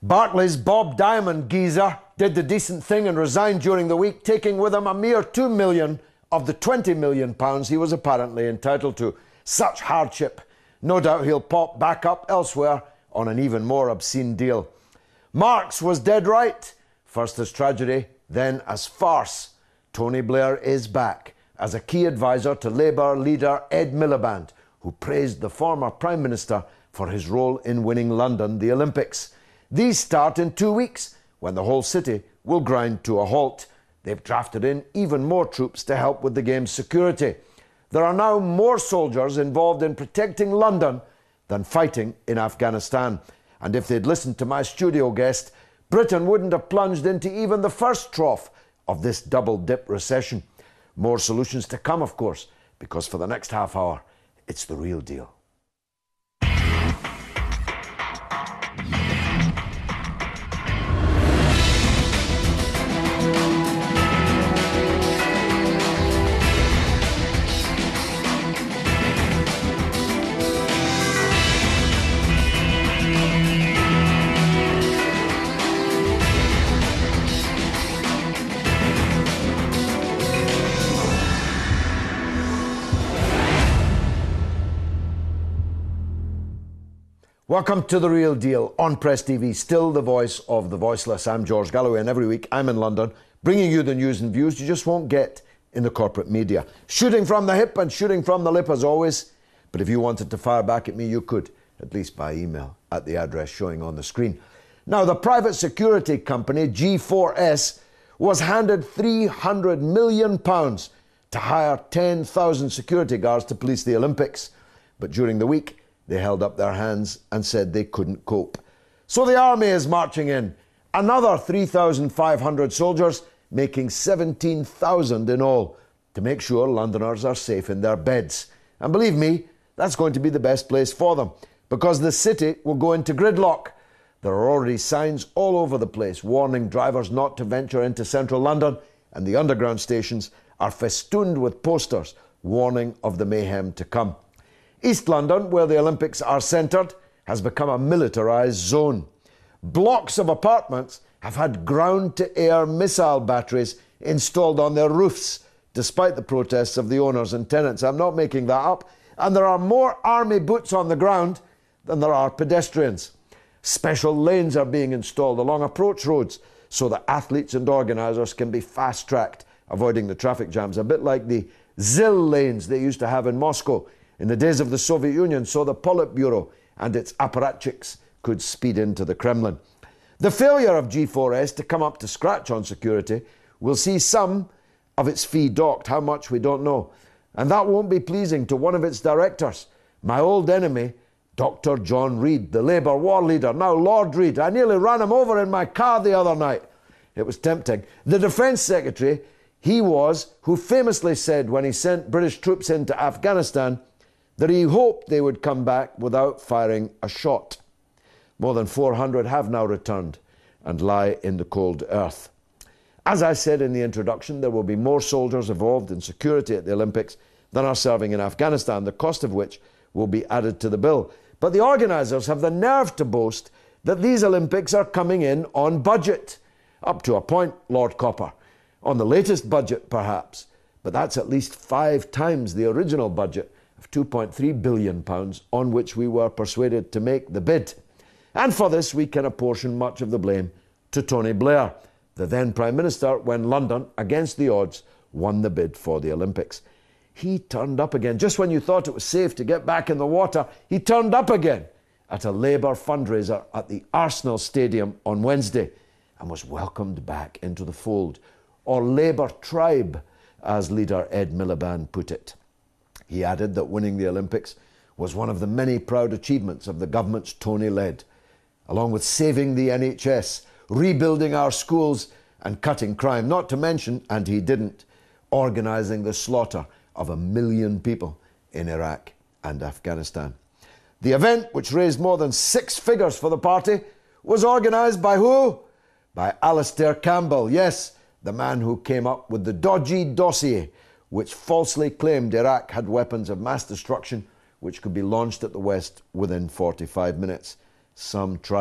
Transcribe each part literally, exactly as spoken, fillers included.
Barclays' Bob Diamond geezer did the decent thing and resigned during the week, taking with him a mere two million pounds of the twenty million pounds he was apparently entitled to. Such hardship. No doubt he'll pop back up elsewhere on an even more obscene deal. Marx was dead right. First as tragedy, then as farce. Tony Blair is back as a key advisor to Labour leader Ed Miliband, who praised the former Prime Minister for his role in winning London the Olympics. These start in two weeks, when the whole city will grind to a halt. They've drafted in even more troops to help with the game's security. There are now more soldiers involved in protecting London than fighting in Afghanistan. And if they'd listened to my studio guest, Britain wouldn't have plunged into even the first trough of this double-dip recession. More solutions to come, of course, because for the next half hour, it's the real deal. Welcome to The Real Deal on Press T V, still the voice of the voiceless. I'm George Galloway, and every week I'm in London bringing you the news and views you just won't get in the corporate media. Shooting from the hip and shooting from the lip as always, but if you wanted to fire back at me, you could, at least by email, at the address showing on the screen. Now, the private security company G four S was handed three hundred million pounds to hire ten thousand security guards to police the Olympics. But during the week, they held up their hands and said they couldn't cope. So the army is marching in. Another three thousand five hundred soldiers, making seventeen thousand in all, to make sure Londoners are safe in their beds. And believe me, that's going to be the best place for them, because the city will go into gridlock. There are already signs all over the place warning drivers not to venture into central London, and the underground stations are festooned with posters warning of the mayhem to come. East London, where the Olympics are centred, has become a militarised zone. Blocks of apartments have had ground-to-air missile batteries installed on their roofs, despite the protests of the owners and tenants. I'm not making that up. And there are more army boots on the ground than there are pedestrians. Special lanes are being installed along approach roads so that athletes and organisers can be fast-tracked, avoiding the traffic jams, a bit like the ZIL lanes they used to have in Moscow in the days of the Soviet Union, so the Politburo and its apparatchiks could speed into the Kremlin. The failure of G four S to come up to scratch on security will see some of its fee docked. How much, we don't know. And that won't be pleasing to one of its directors, my old enemy, Doctor John Reid, the Labour war leader, now Lord Reid. I nearly ran him over in my car the other night. It was tempting. The Defence Secretary, he was, who famously said when he sent British troops into Afghanistan that he hoped they would come back without firing a shot. More than four hundred have now returned and lie in the cold earth. As I said in the introduction, there will be more soldiers involved in security at the Olympics than are serving in Afghanistan, the cost of which will be added to the bill. But the organisers have the nerve to boast that these Olympics are coming in on budget. Up to a point, Lord Copper. On the latest budget, perhaps. But that's at least five times the original budget of two point three billion pounds on which we were persuaded to make the bid. And for this we can apportion much of the blame to Tony Blair, the then Prime Minister, when London, against the odds, won the bid for the Olympics. He turned up again. Just when you thought it was safe to get back in the water, he turned up again at a Labour fundraiser at the Arsenal Stadium on Wednesday and was welcomed back into the fold, or Labour tribe, as leader Ed Miliband put it. He added that winning the Olympics was one of the many proud achievements of the governments Tony led, along with saving the N H S, rebuilding our schools and cutting crime, not to mention, and he didn't, organising the slaughter of a million people in Iraq and Afghanistan. The event, which raised more than six figures for the party, was organised by who? By Alastair Campbell, yes, the man who came up with the dodgy dossier which falsely claimed Iraq had weapons of mass destruction which could be launched at the West within forty-five minutes. Some tribe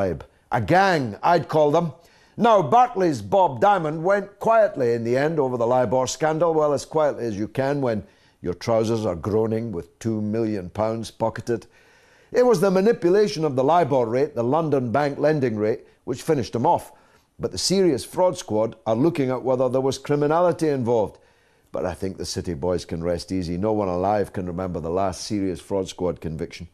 A gang, I'd call them. Now, Barclays' Bob Diamond went quietly in the end over the LIBOR scandal. Well, as quietly as you can when your trousers are groaning with two million pounds pocketed. It was the manipulation of the LIBOR rate, the London bank lending rate, which finished him off. But the serious fraud squad are looking at whether there was criminality involved. But I think the City boys can rest easy. No one alive can remember the last serious fraud squad conviction.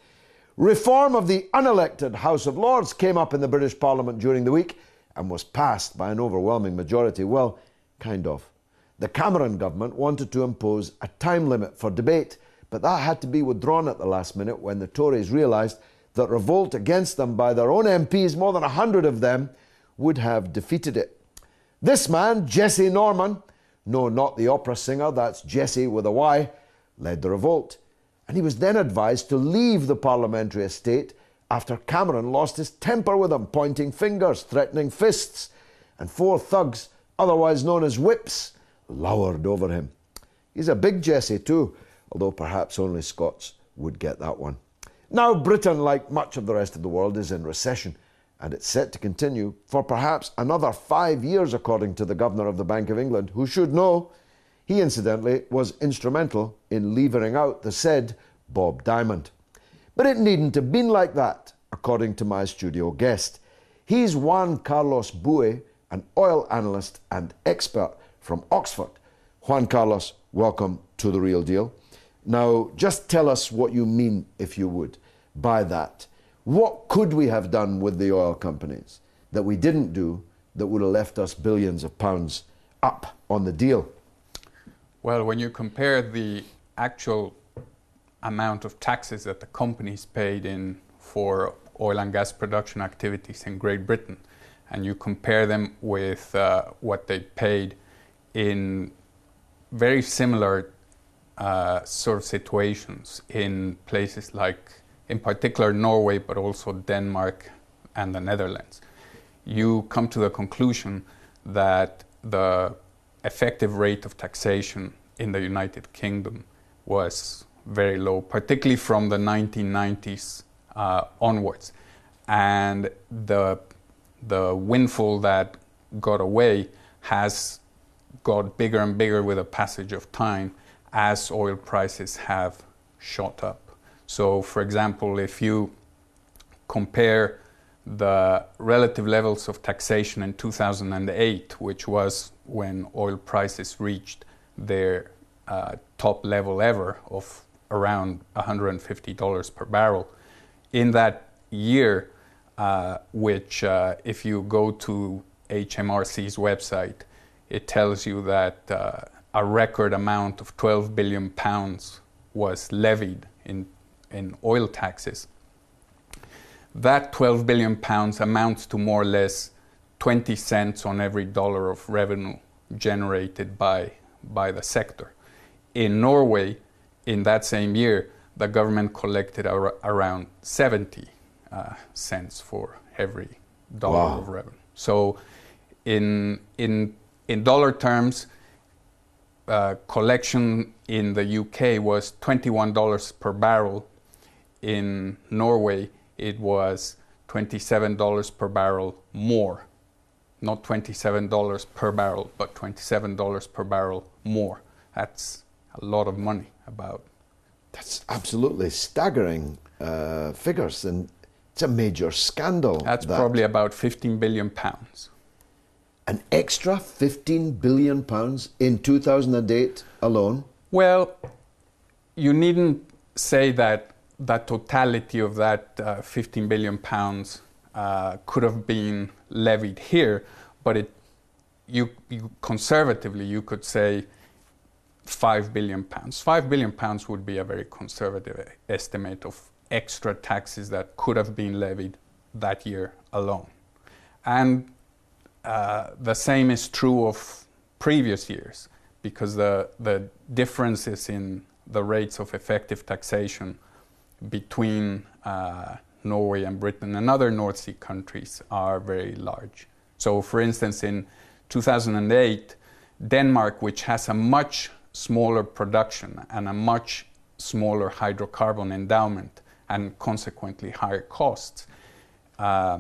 Reform of the unelected House of Lords came up in the British Parliament during the week and was passed by an overwhelming majority. Well, kind of. The Cameron government wanted to impose a time limit for debate, but that had to be withdrawn at the last minute when the Tories realised that revolt against them by their own M Ps, more than a hundred of them, would have defeated it. This man, Jesse Norman, no, not the opera singer, that's Jesse with a Y, led the revolt. And he was then advised to leave the parliamentary estate after Cameron lost his temper with him, pointing fingers, threatening fists, and four thugs, otherwise known as whips, lowered over him. He's a big Jesse too, although perhaps only Scots would get that one. Now Britain, like much of the rest of the world, is in recession, and it's set to continue for perhaps another five years, according to the Governor of the Bank of England, who should know. He, incidentally, was instrumental in levering out the said Bob Diamond. But it needn't have been like that, according to my studio guest. He's Juan Carlos Bue, an oil analyst and expert from Oxford. Juan Carlos, welcome to The Real Deal. Now, just tell us what you mean, if you would, by that. What could we have done with the oil companies that we didn't do that would have left us billions of pounds up on the deal? Well, when you compare the actual amount of taxes that the companies paid in for oil and gas production activities in Great Britain, and you compare them with uh, what they paid in very similar uh, sort of situations in places like, in particular, Norway, but also Denmark and the Netherlands, you come to the conclusion that the effective rate of taxation in the United Kingdom was very low, particularly from the nineteen nineties uh, onwards. And the, the windfall that got away has got bigger and bigger with the passage of time as oil prices have shot up. So, for example, if you compare the relative levels of taxation in two thousand eight, which was when oil prices reached their uh, top level ever of around one hundred fifty dollars per barrel. In that year, uh, which uh, if you go to H M R C's website, it tells you that uh, a record amount of twelve billion pounds was levied in, in oil taxes. That twelve billion pounds amounts to more or less twenty cents on every dollar of revenue generated by, by the sector. In Norway, in that same year, the government collected ar- around seventy uh, cents for every dollar wow. of revenue. So in, in, in dollar terms, uh, collection in the U K was twenty-one dollars per barrel. In Norway, it was twenty-seven dollars per barrel more. Not twenty-seven dollars per barrel, but twenty-seven dollars per barrel more. That's a lot of money. About That's absolutely staggering uh, figures, and it's a major scandal. That's that. probably about fifteen billion pounds. An extra fifteen billion pounds in two thousand eight alone? Well, you needn't say that the totality of that uh, fifteen billion pounds uh, could have been levied here, but it, you, you conservatively, you could say five billion pounds. five billion pounds would be a very conservative estimate of extra taxes that could have been levied that year alone. And uh, the same is true of previous years, because the, the differences in the rates of effective taxation between uh, Norway and Britain and other North Sea countries are very large. So, for instance, in two thousand eight, Denmark, which has a much smaller production and a much smaller hydrocarbon endowment and consequently higher costs, uh,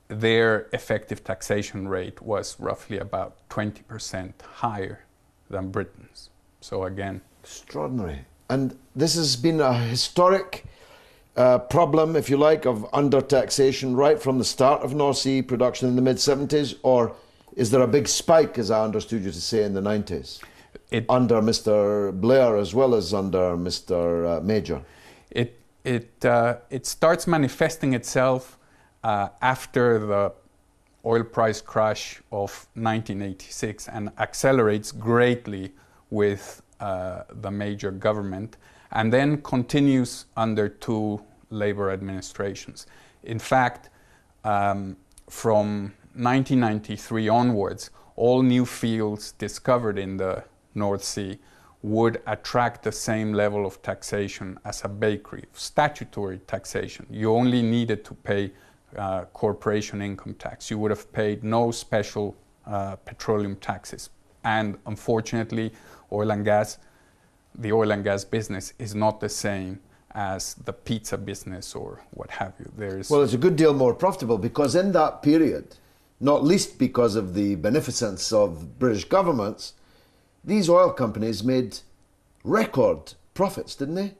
their effective taxation rate was roughly about twenty percent higher than Britain's. So again, extraordinary. And this has been a historic uh, problem, if you like, of under-taxation right from the start of North Sea production in the mid seventies, or is there a big spike, as I understood you to say, in the nineties, it, under Mister Blair as well as under Mister Uh, Major? It, it, uh, it starts manifesting itself uh, after the oil price crash of nineteen eighty-six and accelerates greatly with uh, the Major government, and then continues under two Labour administrations. In fact, um, from nineteen ninety-three onwards, all new fields discovered in the North Sea would attract the same level of taxation as a bakery, statutory taxation. You only needed to pay uh, corporation income tax. You would have paid no special uh, petroleum taxes. And unfortunately, oil and gas, the oil and gas business is not the same as the pizza business or what have you. There's well, it's a good deal more profitable because in that period, not least because of the beneficence of British governments, these oil companies made record profits, didn't they?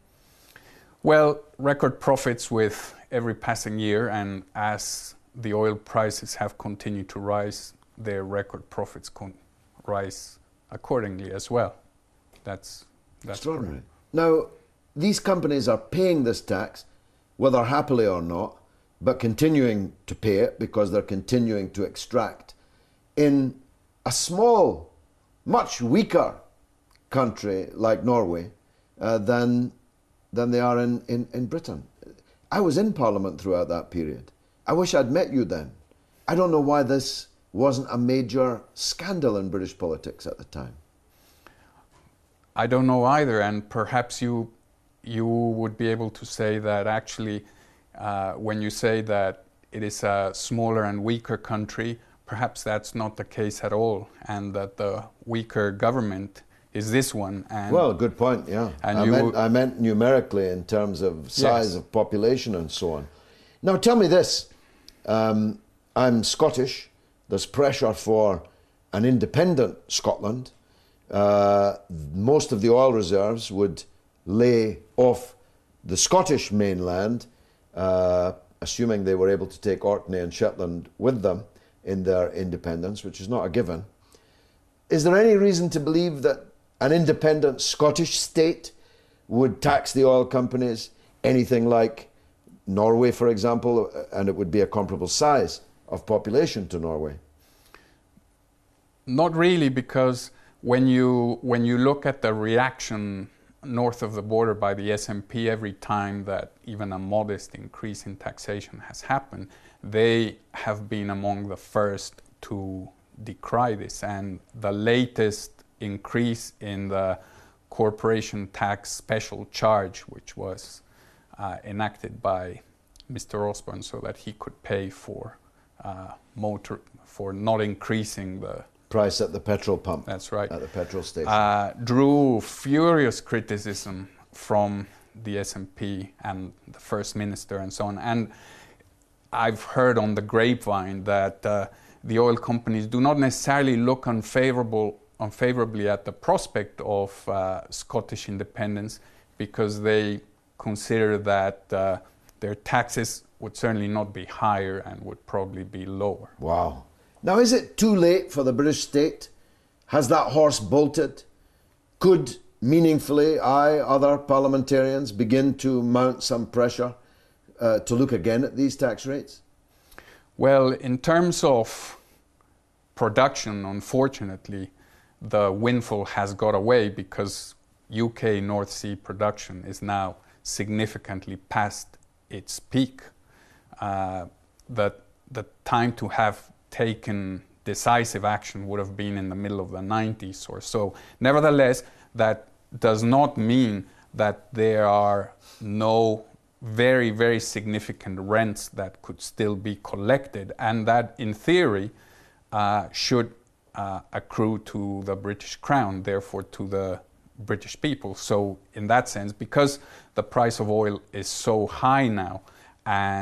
Well, record profits with every passing year, and as the oil prices have continued to rise, their record profits con- rise accordingly as well. That's, that's extraordinary. Correct. Now, these companies are paying this tax, whether happily or not, but continuing to pay it because they're continuing to extract in a small, much weaker country like Norway uh, than, than they are in, in, in Britain. I was in Parliament throughout that period. I wish I'd met you then. I don't know why this wasn't a major scandal in British politics at the time. I don't know either, and perhaps you you would be able to say that actually uh, when you say that it is a smaller and weaker country, perhaps that's not the case at all, and that the weaker government is this one. And well, good point, yeah. And I, you meant, I meant numerically in terms of size yes. of population and so on. Now tell me this, um, I'm Scottish, there's pressure for an independent Scotland. Uh, most of the oil reserves would lay off the Scottish mainland, uh, assuming they were able to take Orkney and Shetland with them in their independence, which is not a given. Is there any reason to believe that an independent Scottish state would tax the oil companies anything like Norway, for example, and it would be a comparable size of population to Norway? Not really, because when you when you look at the reaction north of the border by the S and P every time that even a modest increase in taxation has happened, they have been among the first to decry this. And the latest increase in the corporation tax special charge, which was uh, enacted by Mister Osborne so that he could pay for uh, motor for not increasing the price at the petrol pump. That's right. At the petrol station. Uh, drew furious criticism from the S and P and the First Minister and so on. And I've heard on the grapevine that uh, the oil companies do not necessarily look unfavorable, unfavorably at the prospect of uh, Scottish independence, because they consider that uh, their taxes would certainly not be higher and would probably be lower. Wow. Now, is it too late for the British state? Has that horse bolted? Could meaningfully I, other parliamentarians, begin to mount some pressure uh, to look again at these tax rates? Well, in terms of production, unfortunately, the windfall has got away because U K North Sea production is now significantly past its peak. Uh, the, the time to have taken decisive action would have been in the middle of the nineties or so. Nevertheless, that does not mean that there are no very, very significant rents that could still be collected, and that in theory uh, should uh, accrue to the British Crown, therefore to the British people. So in that sense, because the price of oil is so high now, and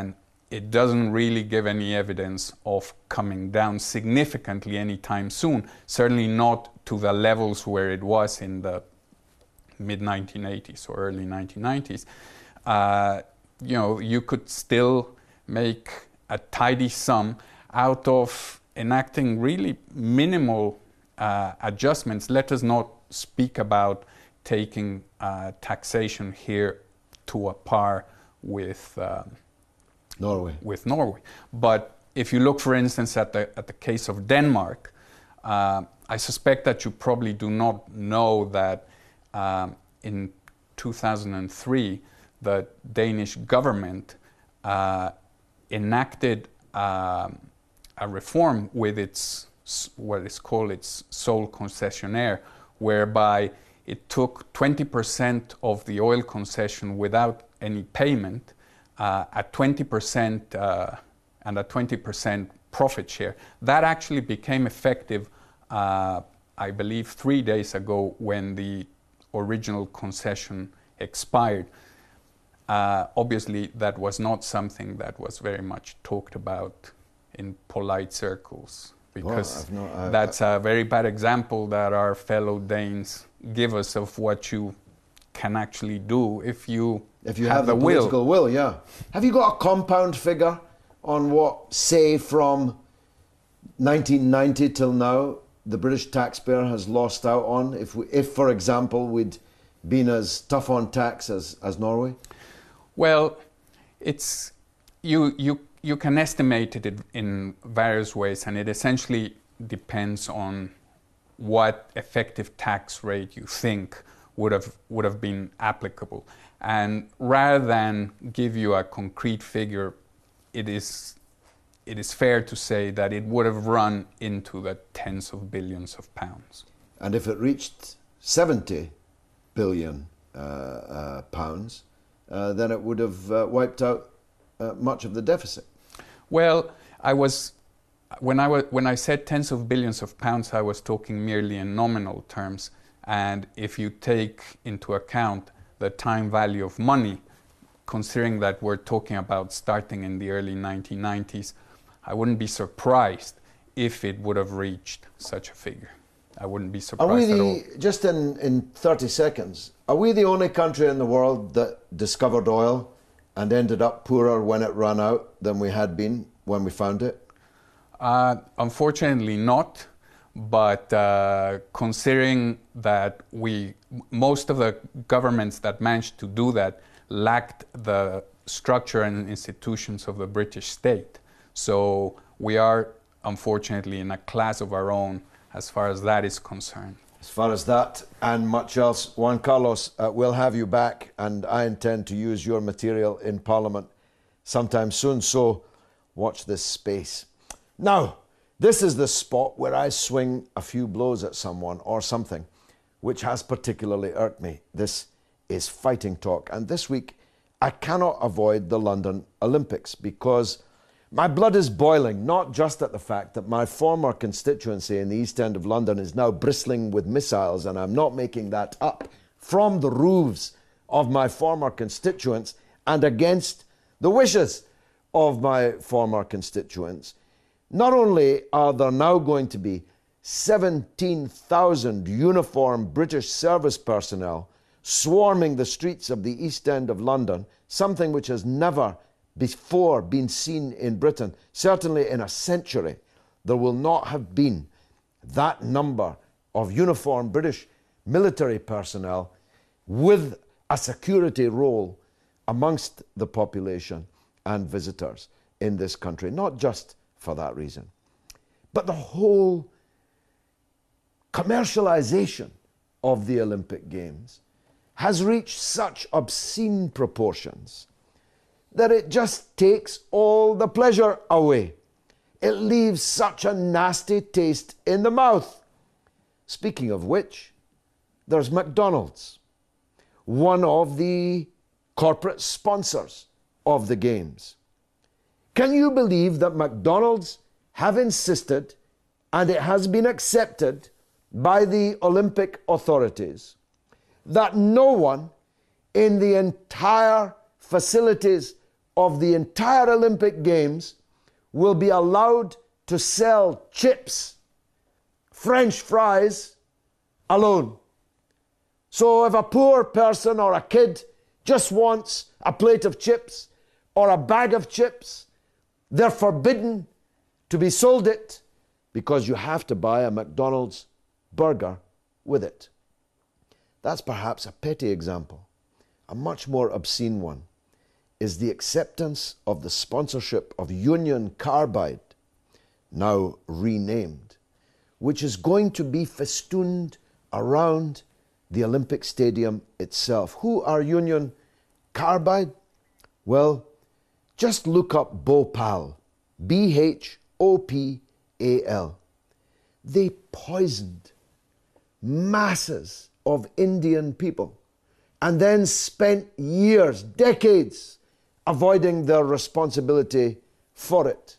it doesn't really give any evidence of coming down significantly anytime soon, certainly not to the levels where it was in the mid nineteen eighties or early nineteen nineties. Uh, you know, you could still make a tidy sum out of enacting really minimal uh, adjustments. Let us not speak about taking uh, taxation here to a par with um, Norway. With Norway, but if you look, for instance, at the at the case of Denmark, uh, I suspect that you probably do not know that um, in two thousand three, the Danish government uh, enacted um, a reform with its what is called its sole concessionaire, whereby it took twenty percent of the oil concession without any payment, uh, at twenty percent uh, and a twenty percent profit share. That actually became effective, uh, I believe, three days ago when the original concession expired. Uh, obviously, that was not something that was very much talked about in polite circles, because well, not, uh, that's a very bad example that our fellow Danes give us of what you can actually do if you, if you have, have the, the will. political will. Yeah. Have you got a compound figure on what, say, from nineteen ninety till now, the British taxpayer has lost out on, if, we, if for example, we'd been as tough on tax as, as Norway? Well, it's you you you can estimate it in various ways, and it essentially depends on what effective tax rate you think would have would have been applicable. And rather than give you a concrete figure, it is it is fair to say that it would have run into the tens of billions of pounds. And if it reached seventy billion uh, uh, pounds, uh, then it would have uh, wiped out uh, much of the deficit. Well, I was when I was when I said tens of billions of pounds, I was talking merely in nominal terms. And if you take into account the time value of money, considering that we're talking about starting in the early nineteen nineties, I wouldn't be surprised if it would have reached such a figure. I wouldn't be surprised are we at the, all. Just in, in thirty seconds, are we the only country in the world that discovered oil and ended up poorer when it ran out than we had been when we found it? Uh, unfortunately not, but uh, considering that we, most of the governments that managed to do that lacked the structure and institutions of the British state. So we are unfortunately in a class of our own as far as that is concerned. As far as that and much else, Juan Carlos, uh, we'll have you back, and I intend to use your material in Parliament sometime soon, so watch this space. Now, this is the spot where I swing a few blows at someone or something which has particularly irked me. This is fighting talk, and this week I cannot avoid the London Olympics because my blood is boiling, not just at the fact that my former constituency in the East End of London is now bristling with missiles, and I'm not making that up, from the roofs of my former constituents and against the wishes of my former constituents. Not only are there now going to be seventeen thousand uniformed British service personnel swarming the streets of the East End of London, something which has never before been seen in Britain, certainly in a century. There will not have been that number of uniformed British military personnel with a security role amongst the population and visitors in this country, not just for that reason. But the whole commercialization of the Olympic Games has reached such obscene proportions that it just takes all the pleasure away. It leaves such a nasty taste in the mouth. Speaking of which, there's McDonald's, one of the corporate sponsors of the Games. Can you believe that McDonald's have insisted, and it has been accepted by the Olympic authorities, that no one in the entire facilities of the entire Olympic Games will be allowed to sell chips, French fries alone. So if a poor person or a kid just wants a plate of chips or a bag of chips, they're forbidden to be sold it because you have to buy a McDonald's burger with it. That's perhaps a petty example. A much more obscene one is the acceptance of the sponsorship of Union Carbide, now renamed, which is going to be festooned around the Olympic Stadium itself. Who are Union Carbide? Well, just look up Bhopal, B H O P A L. They poisoned masses of Indian people and then spent years, decades, avoiding their responsibility for it.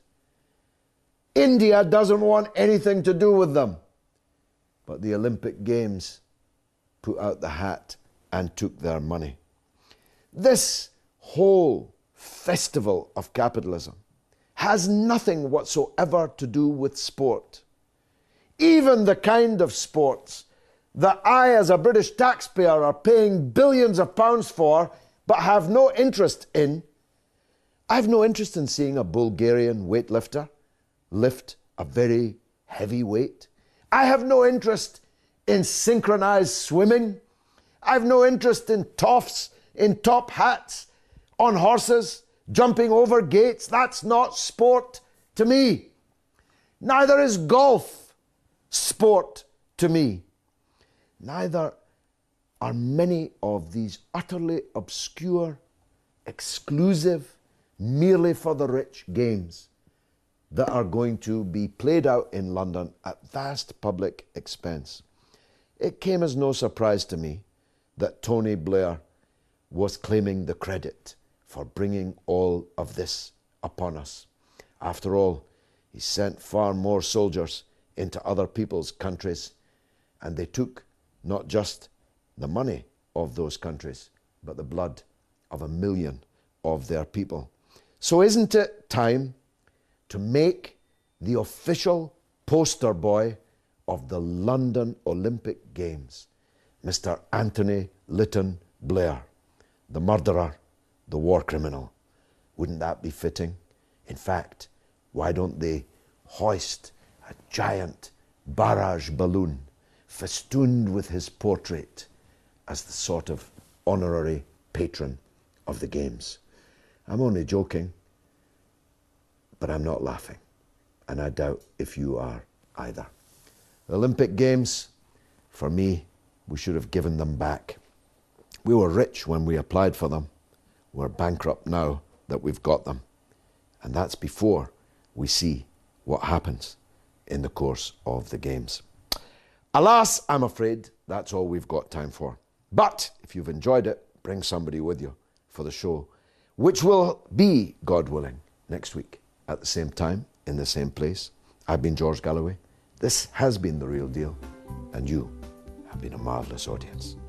India doesn't want anything to do with them. But the Olympic Games put out the hat and took their money. This whole festival of capitalism has nothing whatsoever to do with sport. Even the kind of sports that I, as a British taxpayer, are paying billions of pounds for, but have no interest in. I have no interest in seeing a Bulgarian weightlifter lift a very heavy weight. I have no interest in synchronized swimming. I have no interest in toffs, in top hats, on horses, jumping over gates. That's not sport to me. Neither is golf sport to me. Neither are many of these utterly obscure, exclusive, merely for the rich games that are going to be played out in London at vast public expense. It came as no surprise to me that Tony Blair was claiming the credit for bringing all of this upon us. After all, he sent far more soldiers into other people's countries, and they took not just the money of those countries, but the blood of a million of their people. So isn't it time to make the official poster boy of the London Olympic Games Mister Anthony Lytton Blair, the murderer, the war criminal? Wouldn't that be fitting? In fact, why don't they hoist a giant barrage balloon festooned with his portrait as the sort of honorary patron of the Games? I'm only joking, but I'm not laughing, and I doubt if you are either. The Olympic Games, for me, we should have given them back. We were rich when we applied for them. We're bankrupt now that we've got them. And that's before we see what happens in the course of the Games. Alas, I'm afraid that's all we've got time for. But if you've enjoyed it, bring somebody with you for the show, which will be, God willing, next week at the same time, in the same place. I've been George Galloway. This has been The Real Deal, and you have been a marvellous audience.